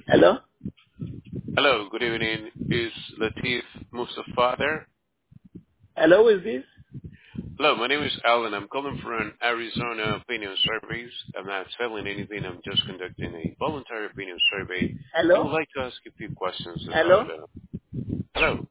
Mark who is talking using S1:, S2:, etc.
S1: Hello?
S2: Hello, good evening. Is Latif Mustafa there?
S1: Hello, who is this?
S2: Hello, my name is Alan. I'm calling from Arizona Opinion Surveys. I'm not selling anything. I'm just conducting a voluntary opinion survey. I would
S1: Hello?
S2: like to ask a few questions about.
S1: Hello?
S2: Hello.